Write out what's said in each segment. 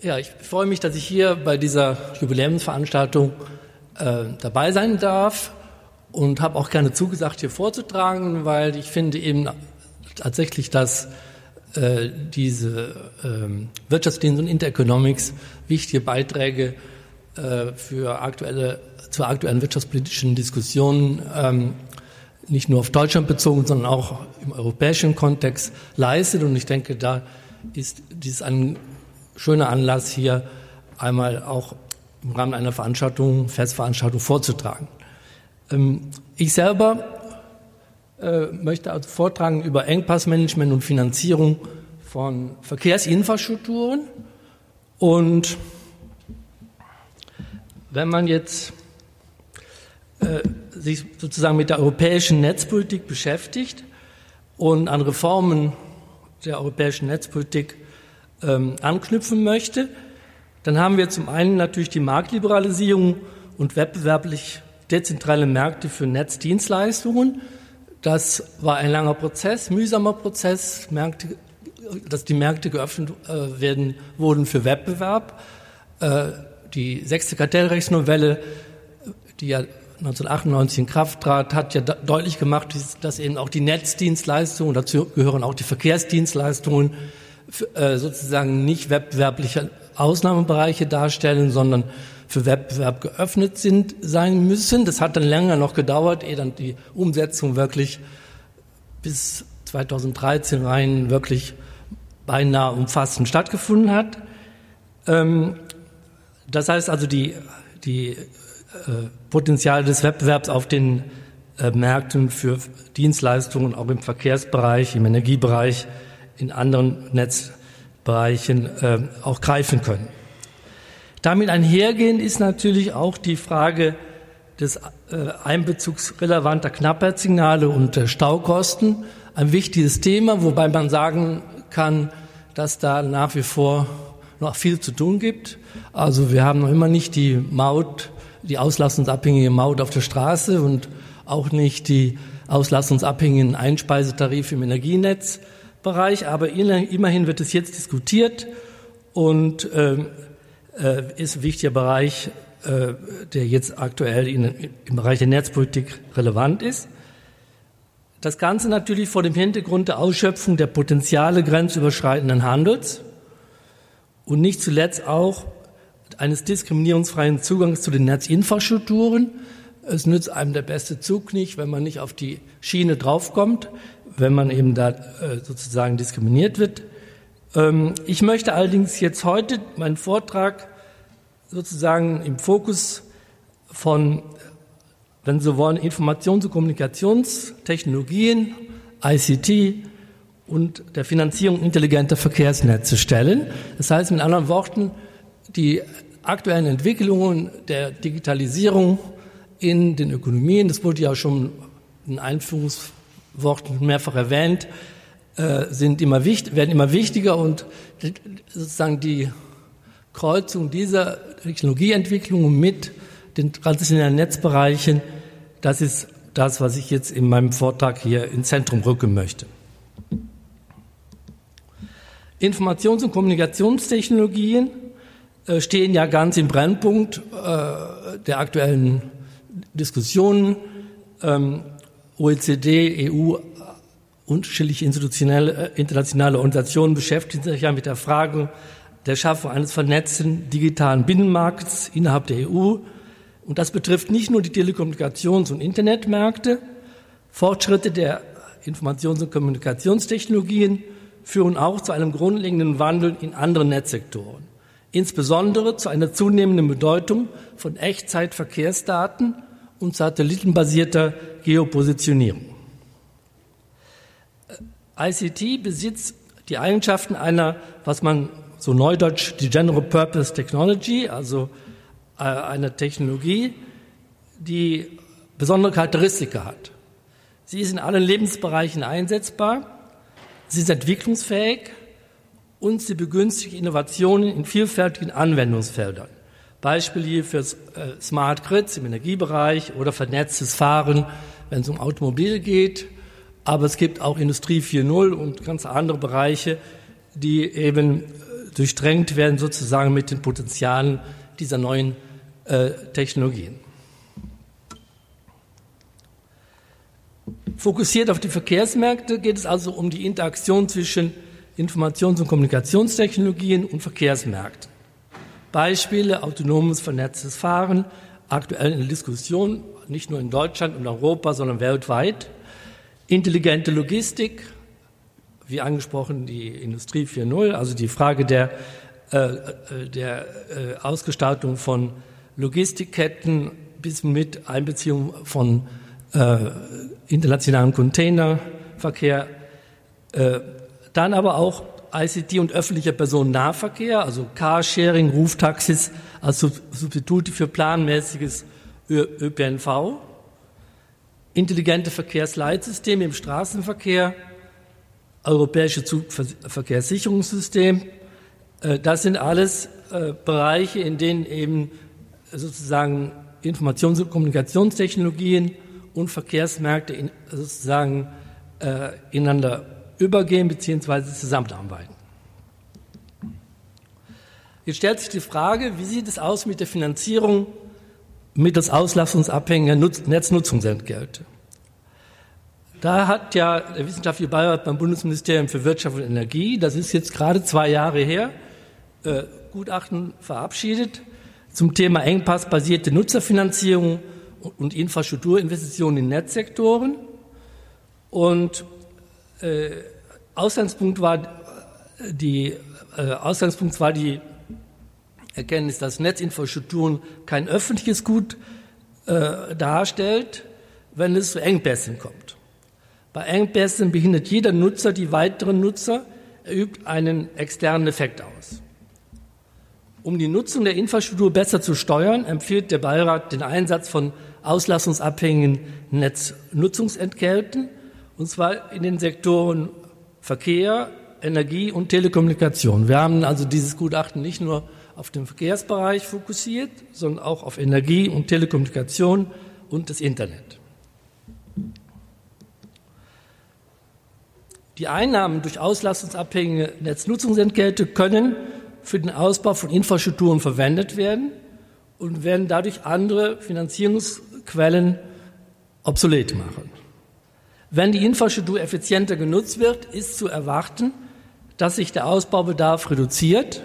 Ja, ich freue mich, dass ich hier bei dieser Jubiläumsveranstaltung dabei sein darf und habe auch gerne zugesagt, hier vorzutragen, weil ich finde eben tatsächlich, dass diese Wirtschaftsdienst und Intereconomics wichtige Beiträge zur aktuellen wirtschaftspolitischen Diskussionen nicht nur auf Deutschland bezogen, sondern auch im europäischen Kontext leistet. Und ich denke, da ist dies ein schöner Anlass, hier einmal auch im Rahmen einer Festveranstaltung vorzutragen. Ich selber möchte also vortragen über Engpassmanagement und Finanzierung von Verkehrsinfrastrukturen. Und wenn man jetzt sich sozusagen mit der europäischen Netzpolitik beschäftigt und an Reformen der europäischen Netzpolitik anknüpfen möchte, dann haben wir zum einen natürlich die Marktliberalisierung und wettbewerblich dezentrale Märkte für Netzdienstleistungen. Das war ein langer Prozess, mühsamer Prozess, dass die Märkte geöffnet wurden für Wettbewerb. Die 6. Kartellrechtsnovelle, die ja 1998 in Kraft trat, hat ja deutlich gemacht, dass eben auch die Netzdienstleistungen, dazu gehören auch die Verkehrsdienstleistungen, sozusagen nicht wettbewerbliche Ausnahmebereiche darstellen, sondern für Wettbewerb geöffnet sein müssen. Das hat dann länger noch gedauert, ehe dann die Umsetzung wirklich bis 2013 rein wirklich beinahe umfassend stattgefunden hat. Das heißt also, die Potenziale des Wettbewerbs auf den Märkten für Dienstleistungen, auch im Verkehrsbereich, im Energiebereich, in anderen Netzbereichen auch greifen können. Damit einhergehend ist natürlich auch die Frage des Einbezugs relevanter Knappheitssignale und Staukosten ein wichtiges Thema, wobei man sagen kann, dass da nach wie vor noch viel zu tun gibt. Also wir haben noch immer nicht die auslastungsabhängige Maut auf der Straße und auch nicht die auslastungsabhängigen Einspeisetarife im Energienetzbereich, aber immerhin wird es jetzt diskutiert und ist ein wichtiger Bereich, der jetzt aktuell im Bereich der Netzpolitik relevant ist. Das Ganze natürlich vor dem Hintergrund der Ausschöpfung der Potenziale grenzüberschreitenden Handels und nicht zuletzt auch eines diskriminierungsfreien Zugangs zu den Netzinfrastrukturen. Es nützt einem der beste Zug nicht, wenn man nicht auf die Schiene draufkommt, wenn man eben da sozusagen diskriminiert wird. Ich möchte allerdings jetzt heute meinen Vortrag sozusagen im Fokus von, wenn Sie so wollen, Informations- und Kommunikationstechnologien, ICT und der Finanzierung intelligenter Verkehrsnetze stellen. Das heißt mit anderen Worten, die aktuellen Entwicklungen der Digitalisierung in den Ökonomien, das wurde ja schon in Einführungsworten mehrfach erwähnt, werden immer wichtiger und sozusagen die Kreuzung dieser Technologieentwicklung mit den transitionellen Netzbereichen, das ist das, was ich jetzt in meinem Vortrag hier ins Zentrum rücken möchte. Informations- und Kommunikationstechnologien stehen ja ganz im Brennpunkt der aktuellen Diskussionen. OECD, EU, unterschiedliche internationale Organisationen beschäftigen sich ja mit der Frage der Schaffung eines vernetzten digitalen Binnenmarkts innerhalb der EU. Und das betrifft nicht nur die Telekommunikations- und Internetmärkte. Fortschritte der Informations- und Kommunikationstechnologien führen auch zu einem grundlegenden Wandel in anderen Netzsektoren. Insbesondere zu einer zunehmenden Bedeutung von Echtzeitverkehrsdaten und satellitenbasierter Geopositionierung. ICT besitzt die Eigenschaften einer, was man so neudeutsch die General Purpose Technology, also eine Technologie, die besondere Charakteristika hat. Sie ist in allen Lebensbereichen einsetzbar, sie ist entwicklungsfähig und sie begünstigt Innovationen in vielfältigen Anwendungsfeldern. Beispiele hier für Smart Grids im Energiebereich oder vernetztes Fahren, wenn es um Automobil geht. Aber es gibt auch Industrie 4.0 und ganz andere Bereiche, die eben durchdrängt werden sozusagen mit den Potenzialen dieser neuen Technologien. Fokussiert auf die Verkehrsmärkte geht es also um die Interaktion zwischen Informations- und Kommunikationstechnologien und Verkehrsmärkten. Beispiele: autonomes, vernetztes Fahren, aktuell in der Diskussion, nicht nur in Deutschland und Europa, sondern weltweit. Intelligente Logistik, wie angesprochen die Industrie 4.0, also die Frage der Ausgestaltung von Logistikketten bis mit Einbeziehung von internationalen Containerverkehr, dann aber auch ICT und öffentlicher Personennahverkehr, also Carsharing, Ruftaxis als Substitute für planmäßiges ÖPNV, intelligente Verkehrsleitsysteme im Straßenverkehr, europäische Zugverkehrssicherungssystem. Das sind alles Bereiche, in denen eben sozusagen Informations- und Kommunikationstechnologien und Verkehrsmärkte sozusagen ineinander übergehen bzw. zusammenarbeiten. Jetzt stellt sich die Frage, wie sieht es aus mit der Finanzierung mittels auslastungsabhängiger Netznutzungsentgelte? Da hat ja der Wissenschaftliche Beirat beim Bundesministerium für Wirtschaft und Energie, das ist jetzt gerade 2 Jahre her, Gutachten verabschiedet zum Thema engpassbasierte Nutzerfinanzierung und Infrastrukturinvestitionen in Netzsektoren. Und Ausgangspunkt war die Erkenntnis, dass Netzinfrastrukturen kein öffentliches Gut darstellt, wenn es zu Engpässen kommt. Bei Engpässen behindert jeder Nutzer die weiteren Nutzer, er übt einen externen Effekt aus. Um die Nutzung der Infrastruktur besser zu steuern, empfiehlt der Beirat den Einsatz von auslastungsabhängigen Netznutzungsentgelten, und zwar in den Sektoren Verkehr, Energie und Telekommunikation. Wir haben also dieses Gutachten nicht nur auf den Verkehrsbereich fokussiert, sondern auch auf Energie und Telekommunikation und das Internet. Die Einnahmen durch auslastungsabhängige Netznutzungsentgelte können für den Ausbau von Infrastrukturen verwendet werden und werden dadurch andere Finanzierungsquellen obsolet machen. Wenn die Infrastruktur effizienter genutzt wird, ist zu erwarten, dass sich der Ausbaubedarf reduziert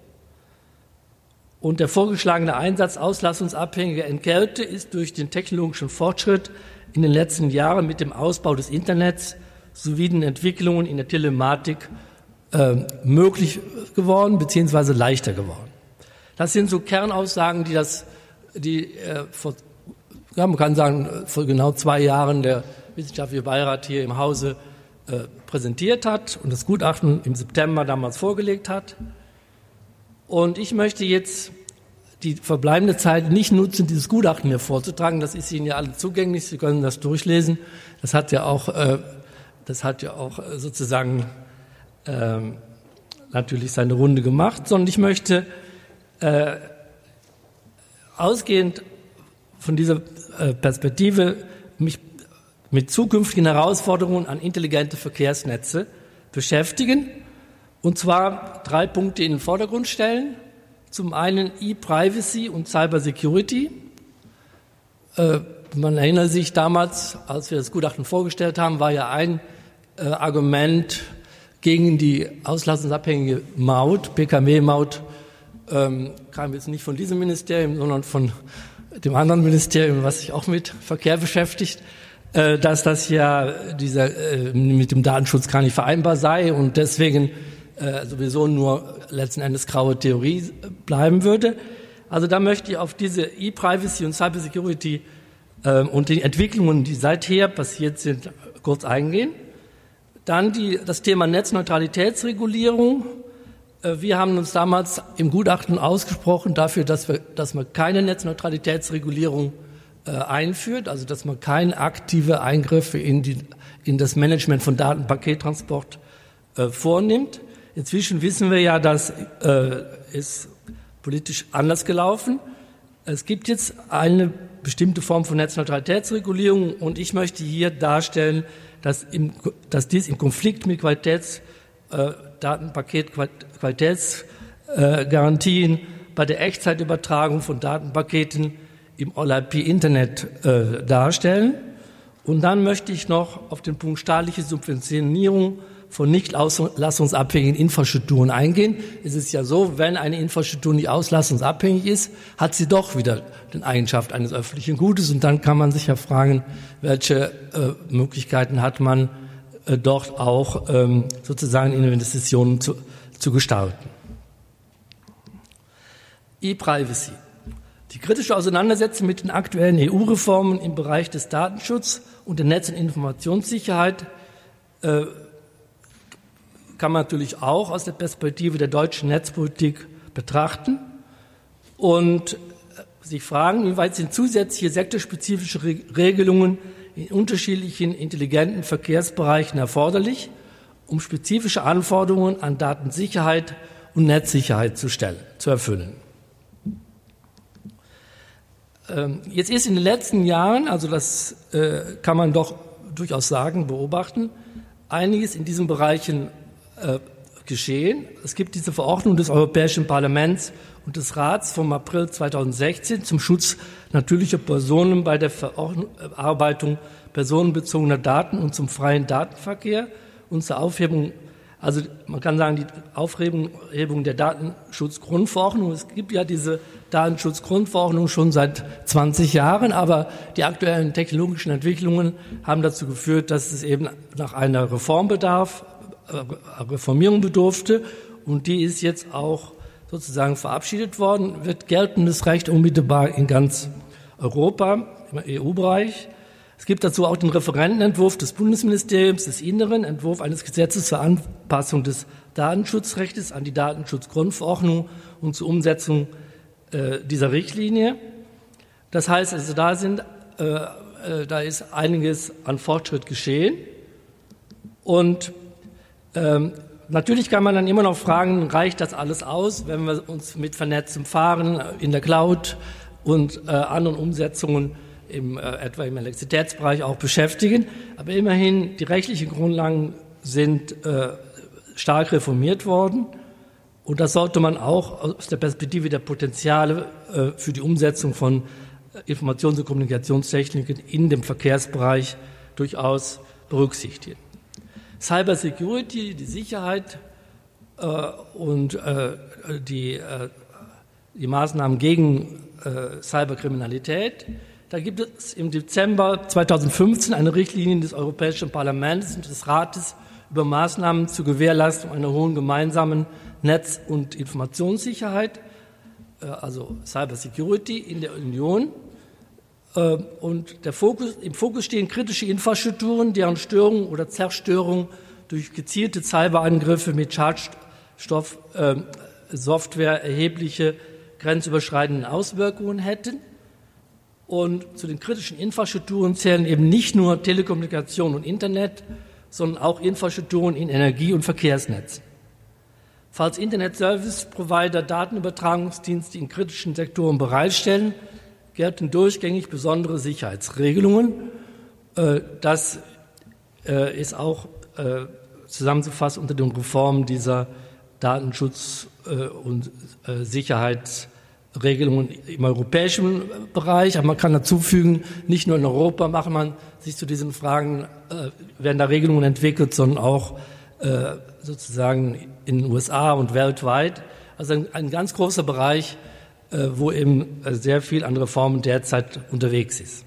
und der vorgeschlagene Einsatz auslastungsabhängiger Entgelte ist durch den technologischen Fortschritt in den letzten Jahren mit dem Ausbau des Internets sowie den Entwicklungen in der Telematik möglich geworden bzw. leichter geworden. Das sind so Kernaussagen, man kann sagen, vor genau 2 Jahren der Wissenschaftliche Beirat hier im Hause präsentiert hat und das Gutachten im September damals vorgelegt hat. Und ich möchte jetzt die verbleibende Zeit nicht nutzen, dieses Gutachten hier vorzutragen. Das ist Ihnen ja alle zugänglich. Sie können das durchlesen. Das hat ja auch sozusagen natürlich seine Runde gemacht, sondern ich möchte ausgehend von dieser Perspektive mich mit zukünftigen Herausforderungen an intelligente Verkehrsnetze beschäftigen, und zwar 3 Punkte in den Vordergrund stellen. Zum einen E-Privacy und Cybersecurity. Man erinnert sich damals, als wir das Gutachten vorgestellt haben, war ja ein Argument gegen die auslastungsabhängige Maut, PKW-Maut, kam jetzt nicht von diesem Ministerium, sondern von dem anderen Ministerium, was sich auch mit Verkehr beschäftigt, dass das ja mit dem Datenschutz gar nicht vereinbar sei und deswegen sowieso nur letzten Endes graue Theorie bleiben würde. Also da möchte ich auf diese E-Privacy und Cybersecurity und die Entwicklungen, die seither passiert sind, kurz eingehen. Dann das Thema Netzneutralitätsregulierung. Wir haben uns damals im Gutachten ausgesprochen dafür, dass man keine Netzneutralitätsregulierung einführt, also dass man keine aktive Eingriffe in das Management von Datenpakettransport vornimmt. Inzwischen wissen wir ja, dass es politisch anders gelaufen. Es gibt jetzt eine bestimmte Form von Netzneutralitätsregulierung und ich möchte hier darstellen, dass dies im Konflikt mit Datenpaket-Qualitätsstandards Garantien bei der Echtzeitübertragung von Datenpaketen im All-IP-Internet darstellen. Und dann möchte ich noch auf den Punkt staatliche Subventionierung von nicht auslassungsabhängigen Infrastrukturen eingehen. Es ist ja so, wenn eine Infrastruktur nicht auslassungsabhängig ist, hat sie doch wieder die Eigenschaft eines öffentlichen Gutes. Und dann kann man sich ja fragen, welche Möglichkeiten hat man dort auch sozusagen Investitionen zu gestalten. E-Privacy. Die kritische Auseinandersetzung mit den aktuellen EU-Reformen im Bereich des Datenschutzes und der Netz- und Informationssicherheit kann man natürlich auch aus der Perspektive der deutschen Netzpolitik betrachten und sich fragen, inwieweit sind zusätzliche sektorspezifische Regelungen in unterschiedlichen intelligenten Verkehrsbereichen erforderlich, um spezifische Anforderungen an Datensicherheit und Netzsicherheit zu erfüllen. Jetzt ist in den letzten Jahren, also das kann man doch durchaus sagen, beobachten, einiges in diesen Bereichen geschehen. Es gibt diese Verordnung des Europäischen Parlaments und des Rats vom April 2016 zum Schutz natürlicher Personen bei der Verarbeitung personenbezogener Daten und zum freien Datenverkehr und zur Aufhebung, also man kann sagen, die Aufhebung der Datenschutzgrundverordnung. Es gibt ja diese Datenschutzgrundverordnung schon seit 20 Jahren, aber die aktuellen technologischen Entwicklungen haben dazu geführt, dass es eben nach einer Reformierung bedurfte, und die ist jetzt auch sozusagen verabschiedet worden, wird geltendes Recht unmittelbar in ganz Europa, im EU-Bereich. Es gibt dazu auch den Referentenentwurf des Bundesministeriums des Inneren, Entwurf eines Gesetzes zur Anpassung des Datenschutzrechts an die Datenschutzgrundverordnung und zur Umsetzung dieser Richtlinie. Das heißt also, da ist einiges an Fortschritt geschehen. Und natürlich kann man dann immer noch fragen, reicht das alles aus, wenn wir uns mit vernetztem Fahren in der Cloud und anderen Umsetzungen etwa im Elektrizitätsbereich auch beschäftigen. Aber immerhin, die rechtlichen Grundlagen sind stark reformiert worden. Und das sollte man auch aus der Perspektive der Potenziale für die Umsetzung von Informations- und Kommunikationstechniken in dem Verkehrsbereich durchaus berücksichtigen. Cyber Security, die Sicherheit und die Maßnahmen gegen Cyberkriminalität. Da gibt es im Dezember 2015 eine Richtlinie des Europäischen Parlaments und des Rates über Maßnahmen zur Gewährleistung einer hohen gemeinsamen Netz- und Informationssicherheit, also Cyber Security in der Union. Und im Fokus stehen kritische Infrastrukturen, deren Störung oder Zerstörung durch gezielte Cyberangriffe mit Schadstoffsoftware erhebliche grenzüberschreitende Auswirkungen hätten. Und zu den kritischen Infrastrukturen zählen eben nicht nur Telekommunikation und Internet, sondern auch Infrastrukturen in Energie- und Verkehrsnetzen. Falls Internet-Service-Provider Datenübertragungsdienste in kritischen Sektoren bereitstellen, gelten durchgängig besondere Sicherheitsregelungen. Das ist auch zusammenzufassen unter den Reformen dieser Datenschutz- und Sicherheitsregelungen im europäischen Bereich. Aber man kann dazu fügen, nicht nur in Europa macht man sich zu diesen Fragen, werden da Regelungen entwickelt, sondern auch sozusagen in den USA und weltweit. Also ein ganz großer Bereich, wo eben sehr viel an Reformen derzeit unterwegs ist.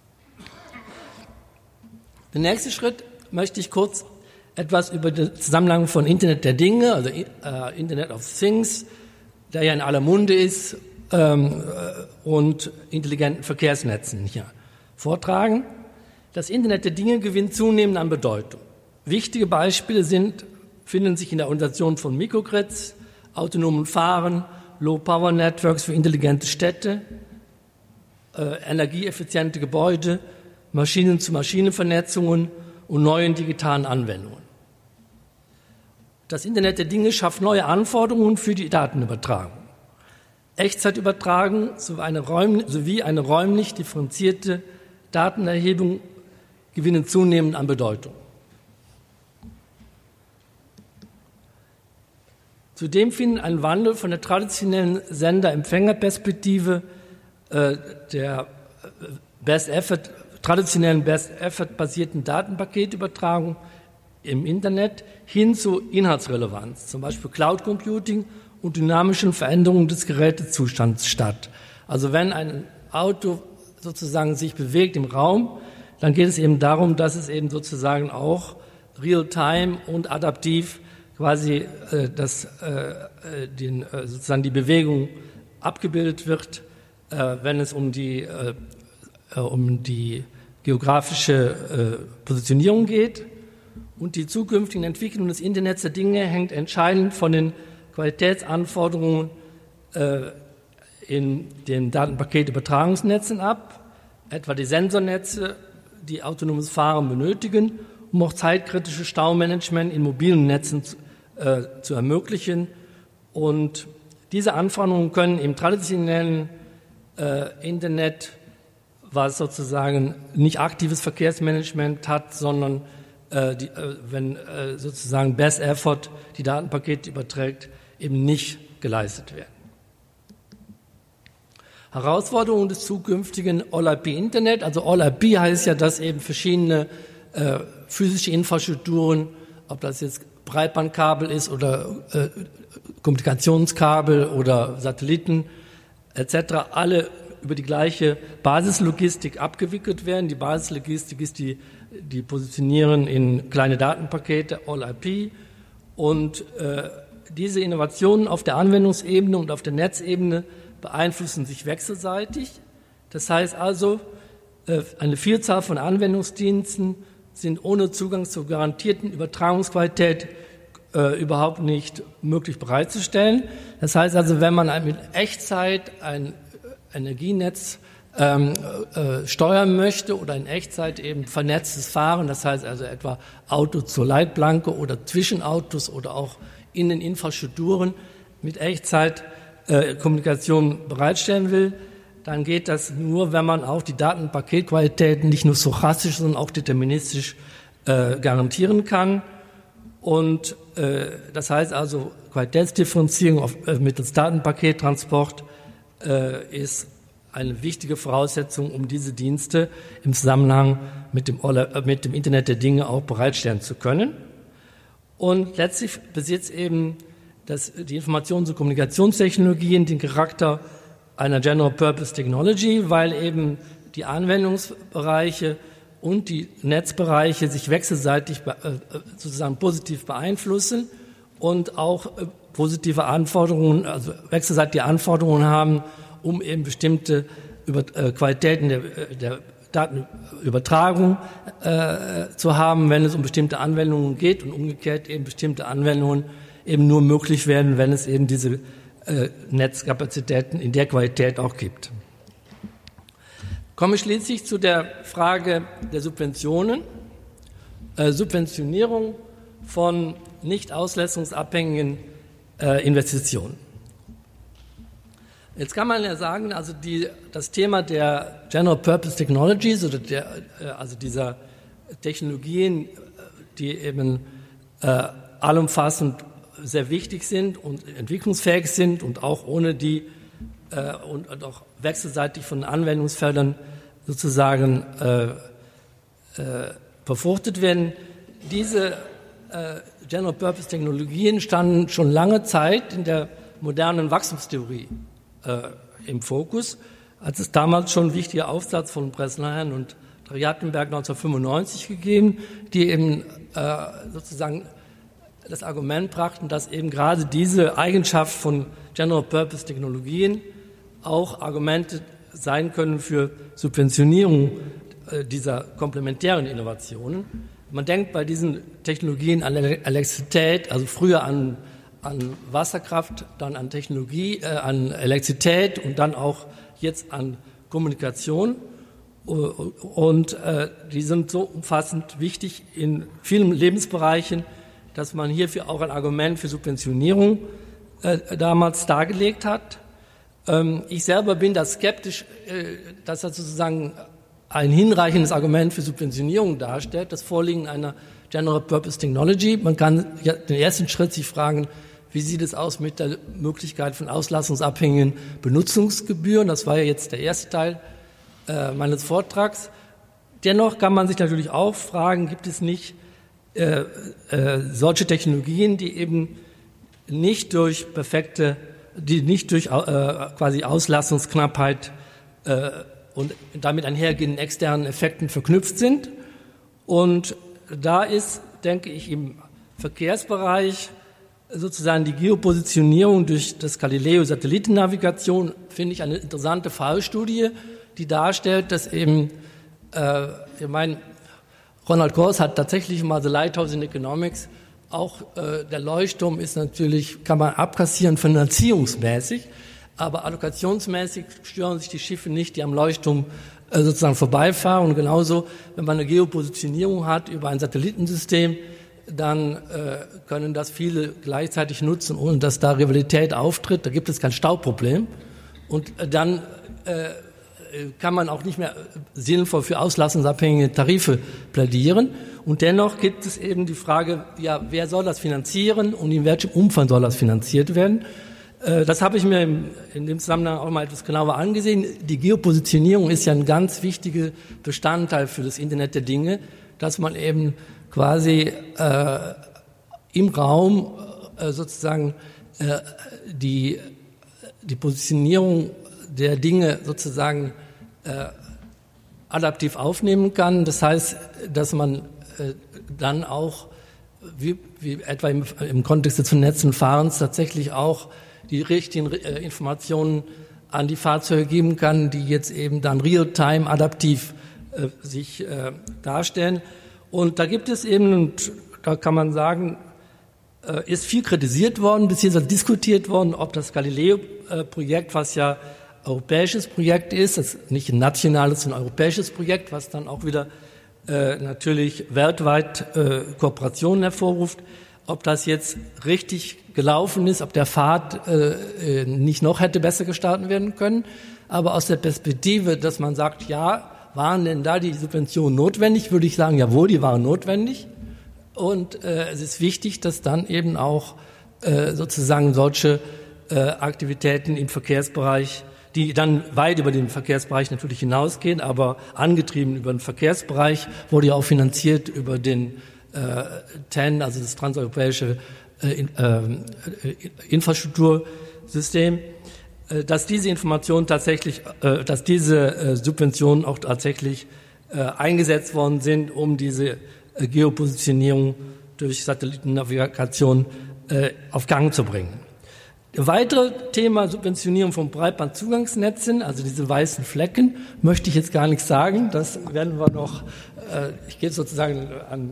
Der nächste Schritt möchte ich kurz etwas über den Zusammenhang von Internet der Dinge, also Internet of Things, der ja in aller Munde ist, und intelligenten Verkehrsnetzen hier vortragen. Das Internet der Dinge gewinnt zunehmend an Bedeutung. Wichtige Beispiele finden sich in der Organisation von Microgrids, autonomen Fahren, Low-Power-Networks für intelligente Städte, energieeffiziente Gebäude, Maschinen-zu-Maschinen-Vernetzungen und neuen digitalen Anwendungen. Das Internet der Dinge schafft neue Anforderungen für die Datenübertragung. Echtzeitübertragung sowie eine räumlich differenzierte Datenerhebung gewinnen zunehmend an Bedeutung. Zudem findet ein Wandel von der traditionellen Sender-Empfänger-Perspektive der traditionellen Best-Effort-basierten Datenpaketübertragung im Internet hin zu Inhaltsrelevanz, zum Beispiel Cloud Computing und dynamischen Veränderungen des Gerätezustands statt. Also wenn ein Auto sozusagen sich bewegt im Raum, dann geht es eben darum, dass es eben sozusagen auch real-time und adaptiv quasi sozusagen die Bewegung abgebildet wird, wenn es um die geografische Positionierung geht. Und die zukünftigen Entwicklungen des Internets der Dinge hängt entscheidend von den Qualitätsanforderungen in den Datenpaketübertragungsnetzen ab, etwa die Sensornetze, die autonomes Fahren benötigen, um auch zeitkritische Staumanagement in mobilen Netzen zu ermöglichen. Und diese Anforderungen können im traditionellen Internet, was sozusagen nicht aktives Verkehrsmanagement hat, sondern wenn sozusagen Best Effort die Datenpakete überträgt, eben nicht geleistet werden. Herausforderungen des zukünftigen All-IP-Internet, also All-IP heißt ja, dass eben verschiedene physische Infrastrukturen, ob das jetzt Breitbandkabel ist oder Kommunikationskabel oder Satelliten etc., alle über die gleiche Basislogistik abgewickelt werden. Die Basislogistik ist die positionieren in kleine Datenpakete, All-IP, und diese Innovationen auf der Anwendungsebene und auf der Netzebene beeinflussen sich wechselseitig. Das heißt also, eine Vielzahl von Anwendungsdiensten sind ohne Zugang zur garantierten Übertragungsqualität überhaupt nicht möglich bereitzustellen. Das heißt also, wenn man mit Echtzeit ein Energienetz steuern möchte oder in Echtzeit eben vernetztes Fahren, das heißt also etwa Auto zur Leitplanke oder zwischen Autos oder auch in den Infrastrukturen mit Echtzeit Kommunikation bereitstellen will, dann geht das nur, wenn man auch die Datenpaketqualitäten nicht nur stochastisch, sondern auch deterministisch garantieren kann. Und das heißt also, Qualitätsdifferenzierung mittels Datenpakettransport ist eine wichtige Voraussetzung, um diese Dienste im Zusammenhang mit dem Internet der Dinge auch bereitstellen zu können. Und letztlich besitzt eben die Informations- und Kommunikationstechnologien den Charakter einer General Purpose Technology, weil eben die Anwendungsbereiche und die Netzbereiche sich wechselseitig sozusagen positiv beeinflussen und auch positive Anforderungen, also wechselseitige Anforderungen haben, um eben bestimmte Qualitäten der Datenübertragung zu haben, wenn es um bestimmte Anwendungen geht, und umgekehrt eben bestimmte Anwendungen eben nur möglich werden, wenn es eben diese Netzkapazitäten in der Qualität auch gibt. Komme ich schließlich zu der Frage der Subventionen. Subventionierung von nicht ausleistungsabhängigen Investitionen. Jetzt kann man ja sagen, also das Thema der General Purpose Technologies oder also dieser Technologien, die eben allumfassend sehr wichtig sind und entwicklungsfähig sind und auch ohne die und auch wechselseitig von Anwendungsfeldern sozusagen befruchtet werden. Diese General Purpose Technologien standen schon lange Zeit in der modernen Wachstumstheorie im Fokus. Hat es damals schon einen wichtigen Aufsatz von Bresnahan und Trjatenberg 1995 gegeben, die eben sozusagen das Argument brachten, dass eben gerade diese Eigenschaft von General Purpose Technologien auch Argumente sein können für Subventionierung dieser komplementären Innovationen. Man denkt bei diesen Technologien an Elektrizität, also früher an Wasserkraft, dann an Technologie, an Elektrizität und dann auch jetzt an Kommunikation. Und die sind so umfassend wichtig in vielen Lebensbereichen, dass man hierfür auch ein Argument für Subventionierung damals dargelegt hat. Ich selber bin da skeptisch, dass das sozusagen ein hinreichendes Argument für Subventionierung darstellt, das Vorliegen einer General Purpose Technology. Man kann ja den ersten Schritt sich fragen, wie sieht es aus mit der Möglichkeit von auslastungsabhängigen Benutzungsgebühren. Das war ja jetzt der erste Teil meines Vortrags. Dennoch kann man sich natürlich auch fragen, gibt es nicht solche Technologien, die eben nicht durch quasi Auslastungsknappheit und damit einhergehenden externen Effekten verknüpft sind. Und da ist, denke ich, im Verkehrsbereich sozusagen die Geopositionierung durch das Galileo-Satellitennavigation, finde ich, eine interessante Fallstudie, die darstellt, dass eben, Ronald Coase hat tatsächlich mal The Lighthouse in Economics, auch der Leuchtturm ist natürlich, kann man abkassieren finanzierungsmäßig, aber allokationsmäßig stören sich die Schiffe nicht, die am Leuchtturm sozusagen vorbeifahren. Und genauso, wenn man eine Geopositionierung hat über ein Satellitensystem, dann können das viele gleichzeitig nutzen, ohne dass da Rivalität auftritt. Da gibt es kein Stauproblem. Und dann kann man auch nicht mehr sinnvoll für auslastungsabhängige Tarife plädieren. Und dennoch gibt es eben die Frage, ja, wer soll das finanzieren und in welchem Umfang soll das finanziert werden? Das habe ich mir in dem Zusammenhang auch mal etwas genauer angesehen. Die Geopositionierung ist ja ein ganz wichtiger Bestandteil für das Internet der Dinge, dass man eben quasi im Raum sozusagen die Positionierung der Dinge sozusagen adaptiv aufnehmen kann. Das heißt, dass man dann auch, wie etwa im Kontext des vernetzten Fahrens, tatsächlich auch die richtigen Informationen an die Fahrzeuge geben kann, die jetzt eben dann real-time adaptiv sich darstellen. Und da gibt es eben, und da kann man sagen, ist viel kritisiert worden, beziehungsweise diskutiert worden, ob das Galileo-Projekt, was ja europäisches Projekt ist, das ist nicht ein nationales, sondern ein europäisches Projekt, was dann auch wieder natürlich weltweit Kooperationen hervorruft, ob das jetzt richtig gelaufen ist, ob der Pfad nicht noch hätte besser gestaltet werden können. Aber aus der Perspektive, dass man sagt, ja, waren denn da die Subventionen notwendig, würde ich sagen, jawohl, die waren notwendig. Und es ist wichtig, dass dann eben auch sozusagen solche Aktivitäten im Verkehrsbereich, die dann weit über den Verkehrsbereich natürlich hinausgehen, aber angetrieben über den Verkehrsbereich, wurde ja auch finanziert über den TEN, also das transeuropäische Infrastruktursystem, dass diese Informationen tatsächlich, dass diese Subventionen auch tatsächlich eingesetzt worden sind, um diese Geopositionierung durch Satellitennavigation auf Gang zu bringen. Ein weiteres Thema Subventionierung von Breitbandzugangsnetzen, also diese weißen Flecken, möchte ich jetzt gar nicht sagen. Das werden wir noch, ich gebe sozusagen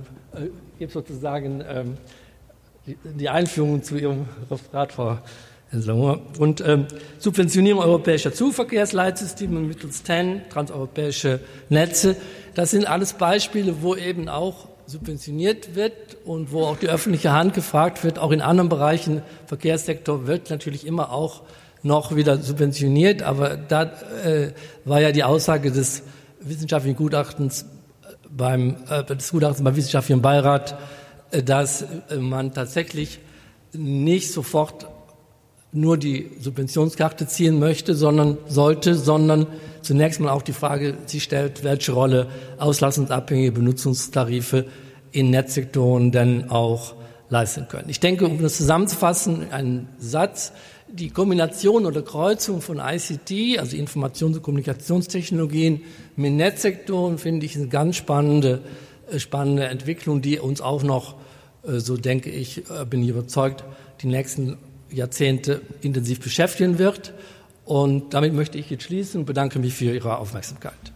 die Einführung zu Ihrem Referat, Frau Hensler. Und Subventionierung europäischer Zugverkehrsleitsysteme mittels TEN, transeuropäische Netze, das sind alles Beispiele, wo eben auch subventioniert wird und wo auch die öffentliche Hand gefragt wird, auch in anderen Bereichen, Verkehrssektor wird natürlich immer auch noch wieder subventioniert, aber da war ja die Aussage des wissenschaftlichen Gutachtens beim Wissenschaftlichen Beirat, dass man tatsächlich nicht sofort nur die Subventionskarte ziehen möchte, sondern zunächst mal auch die Frage sich stellt, welche Rolle auslastungsabhängige Benutzungstarife in Netzsektoren denn auch leisten können. Ich denke, um das zusammenzufassen, ein Satz, die Kombination oder Kreuzung von ICT, also Informations- und Kommunikationstechnologien, mit Netzsektoren, finde ich eine ganz spannende Entwicklung, die uns auch noch, so denke ich, bin ich überzeugt, die nächsten Jahrzehnte intensiv beschäftigen wird. Und damit möchte ich jetzt schließen und bedanke mich für Ihre Aufmerksamkeit.